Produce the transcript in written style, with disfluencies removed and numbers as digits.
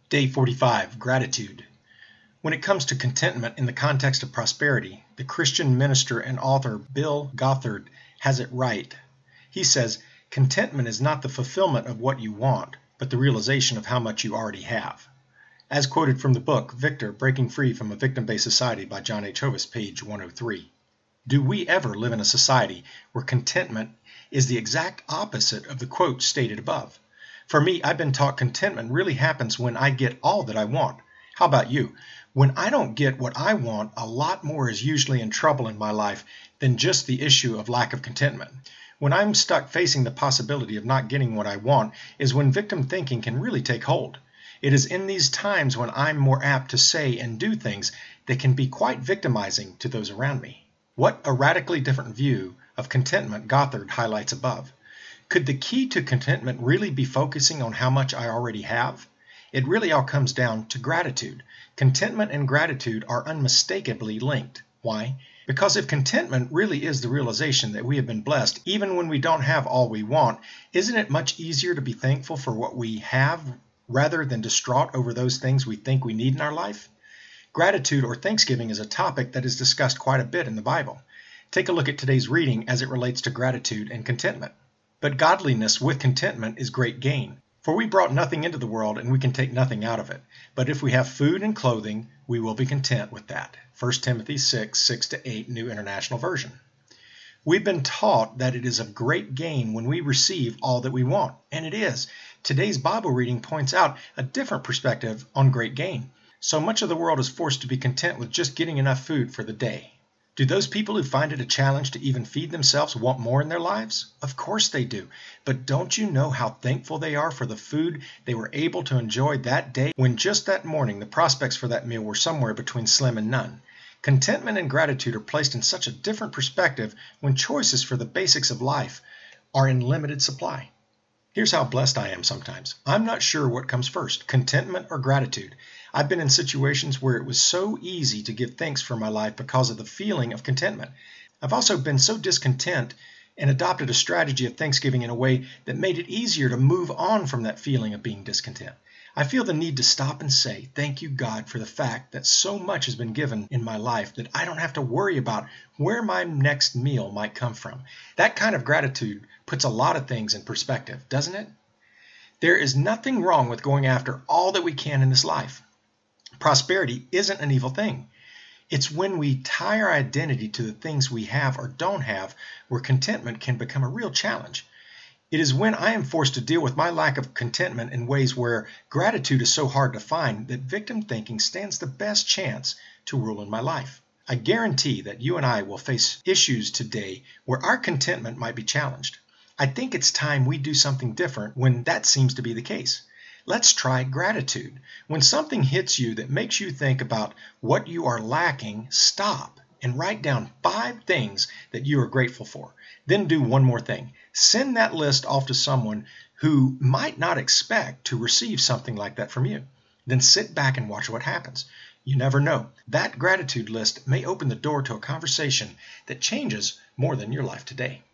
Day 45, Gratitude. When it comes to contentment in the context of prosperity, the Christian minister and author Bill Gothard has it right. He says, contentment is not the fulfillment of what you want, but the realization of how much you already have. As quoted from the book, Victor, Breaking Free from a Victim-Based Society by John H. Hovis, page 103. Do we ever live in a society where contentment is the exact opposite of the quote stated above? For me, I've been taught contentment really happens when I get all that I want. How about you? When I don't get what I want, a lot more is usually in trouble in my life than just the issue of lack of contentment. When I'm stuck facing the possibility of not getting what I want is when victim thinking can really take hold. It is in these times when I'm more apt to say and do things that can be quite victimizing to those around me. What a radically different view of contentment Gothard highlights above. Could the key to contentment really be focusing on how much I already have? It really all comes down to gratitude. Contentment and gratitude are unmistakably linked. Why? Because if contentment really is the realization that we have been blessed, even when we don't have all we want, isn't it much easier to be thankful for what we have rather than distraught over those things we think we need in our life? Gratitude or thanksgiving is a topic that is discussed quite a bit in the Bible. Take a look at today's reading as it relates to gratitude and contentment. But godliness with contentment is great gain. For we brought nothing into the world, and we can take nothing out of it. But if we have food and clothing, we will be content with that. 1 Timothy 6, 6-8, New International Version. We've been taught that it is of great gain when we receive all that we want, and it is. Today's Bible reading points out a different perspective on great gain. So much of the world is forced to be content with just getting enough food for the day. Do those people who find it a challenge to even feed themselves want more in their lives? Of course they do. But don't you know how thankful they are for the food they were able to enjoy that day when just that morning the prospects for that meal were somewhere between slim and none? Contentment and gratitude are placed in such a different perspective when choices for the basics of life are in limited supply. Here's how blessed I am sometimes. I'm not sure what comes first, contentment or gratitude. I've been in situations where it was so easy to give thanks for my life because of the feeling of contentment. I've also been so discontent and adopted a strategy of thanksgiving in a way that made it easier to move on from that feeling of being discontent. I feel the need to stop and say, thank you, God, for the fact that so much has been given in my life that I don't have to worry about where my next meal might come from. That kind of gratitude puts a lot of things in perspective, doesn't it? There is nothing wrong with going after all that we can in this life. Prosperity isn't an evil thing. It's when we tie our identity to the things we have or don't have where contentment can become a real challenge. It is when I am forced to deal with my lack of contentment in ways where gratitude is so hard to find that victim thinking stands the best chance to rule in my life. I guarantee that you and I will face issues today where our contentment might be challenged. I think it's time we do something different when that seems to be the case. Let's try gratitude. When something hits you that makes you think about what you are lacking, stop and write down 5 things that you are grateful for. Then do one more thing. Send that list off to someone who might not expect to receive something like that from you. Then sit back and watch what happens. You never know. That gratitude list may open the door to a conversation that changes more than your life today.